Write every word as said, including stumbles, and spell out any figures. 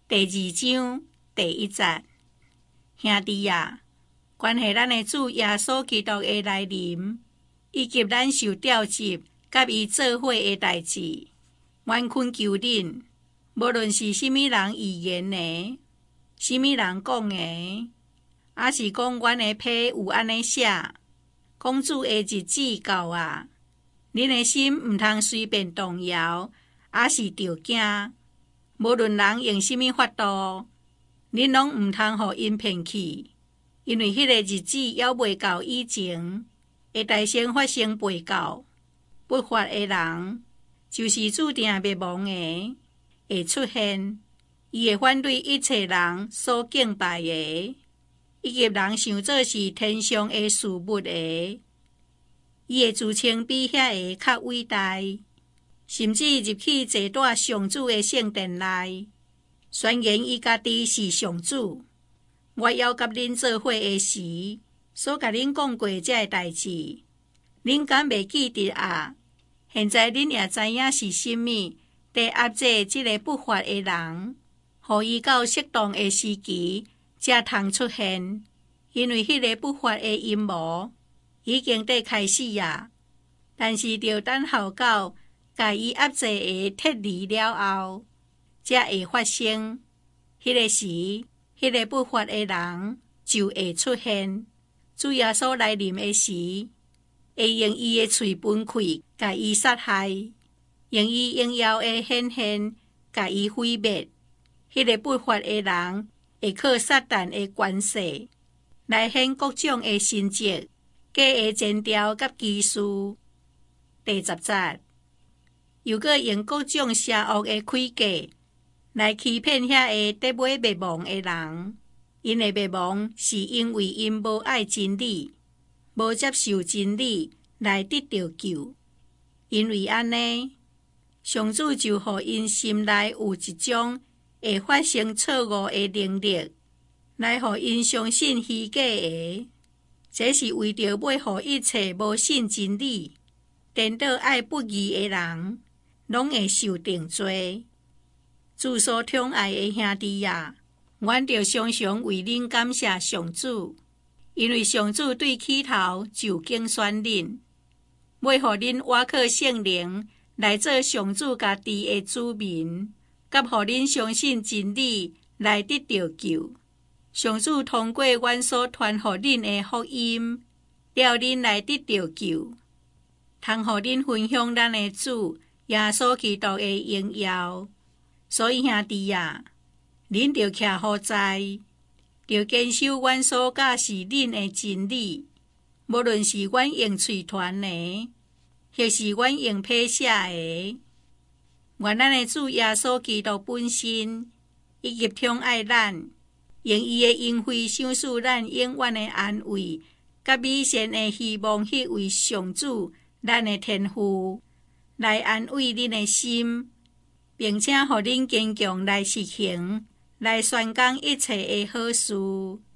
第二章第一節，兄弟啊，關係咱的主耶穌基督的來臨，以及咱受召集甲伊做伙的代志，願懇求恁，無論是甚物人預言的，甚物人講的，還是講阮的批有安尼寫，講主的日子到啊，恁的心毋通隨便動搖，還是着驚。無論人用甚物法度，恁攏毋通互因騙去，因為迄個日子猶未到以前，會大先發生背教、不法的人，就是注定滅亡的，會出現。伊會反對一切人所敬拜的，以及人想做是天上的事物的，伊會自稱比遐個較偉大。甚至入去坐蹛上主的聖殿內，宣言伊家己是上主。我要甲恁做伙的時，所甲恁講過這個代志，恁敢袂記得啊？現在恁也知影是甚物，得壓制這個不法的人，予伊到適當的時期才通出現。因為迄個不法的陰謀已經得開始啊，但是着等候到甲伊壓制會脫離了後，才會發生。迄、那個時，迄、那個不法的人就會出現。主耶穌來臨的時，會用伊的喙分開，甲伊殺害；用伊榮耀的顯現，甲伊毀滅。迄、那個不法的人會靠撒旦的權勢，來顯各種的神蹟、假的前兆甲奇事。第十節。又閣用各種邪惡的詭計來欺騙遐個得買滅亡的人，因的滅亡是因為因無愛真理，無接受真理來得到救。因為安尼，上主就予因心內有一種會發生錯誤的能力，來予因相信虛假的。這是為着要予一切無信真理、顛倒愛不義的人，攏會受定罪。主所寵愛的兄弟啊，阮着常常為恁感謝上主，因為上主對起頭就揀選恁，要予恁倚靠聖靈來做上主家己的子民，甲予恁相信真理來得到救。上主通過阮所傳予恁的福音，了恁來得到救，通予恁分享咱的主耶穌基督的榮耀。所以兄弟啊，恁着徛好在，着堅守阮所教示恁的真理，無論是阮用喙傳的，或是阮用批寫的。願咱的主耶穌基督本身，以及寵愛咱，用伊的恩惠賞賜咱永遠的安慰，甲美善的希望，迄位上主咱的天父，來安慰恁的心，並且予恁堅強來實行，來宣講一切的好事。